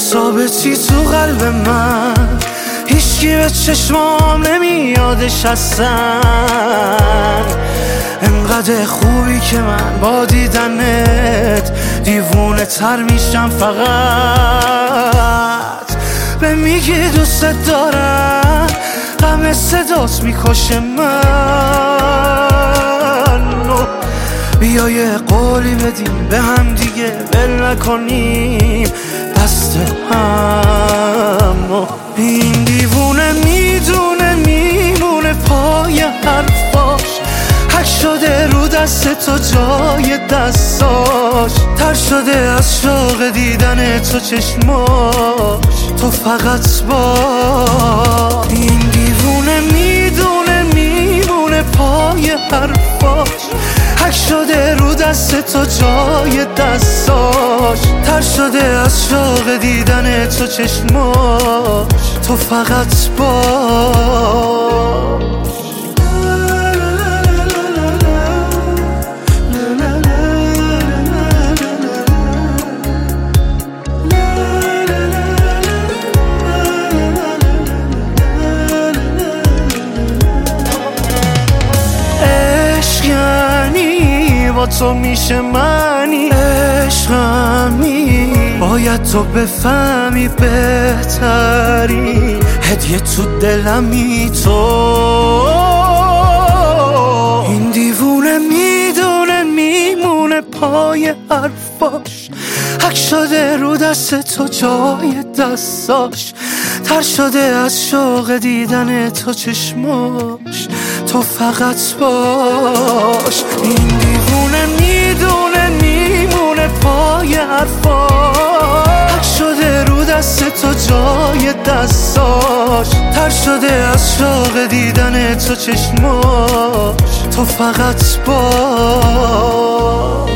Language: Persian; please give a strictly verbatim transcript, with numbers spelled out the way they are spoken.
ثابتی تو قلب من، هیچکی به چشمام نمیادش هستن. انقدر خوبی که من با دیدنت دیوونه تر میشم، فقط به میگی دوست دارم، غم صدات میکشه من. بیا یه قولی بدیم به هم دیگه، ول نکنیم دست هم. این دیوونه میدونه میمونه پای حرفاش، حک شده رو دست تو جای دستاش، تر شده از شوق دیدن تو چشماش، تو فقط با. این دیوونه میدونه میمونه پای حرفاش، حک شده رو دست تو جای دستاش، تر شده از شوق دیدن تو چشماش، تو فقط باش. با تو میشه منی، عشقمی باید تو بفهمی بهتری، هدیه تو دلمی تو. این دیوونه میدونه میمونه پای حرفاش، حک شده رو دست تو جای دستاش، تر شده از شوق دیدن تو چشماش، تو فقط باش. این دیوونه میدونه میمونه پای حرفاش، حک شده رو دست تو جای دستاش، تر شده از شوق دیدن تو چشماش، تو فقط باش.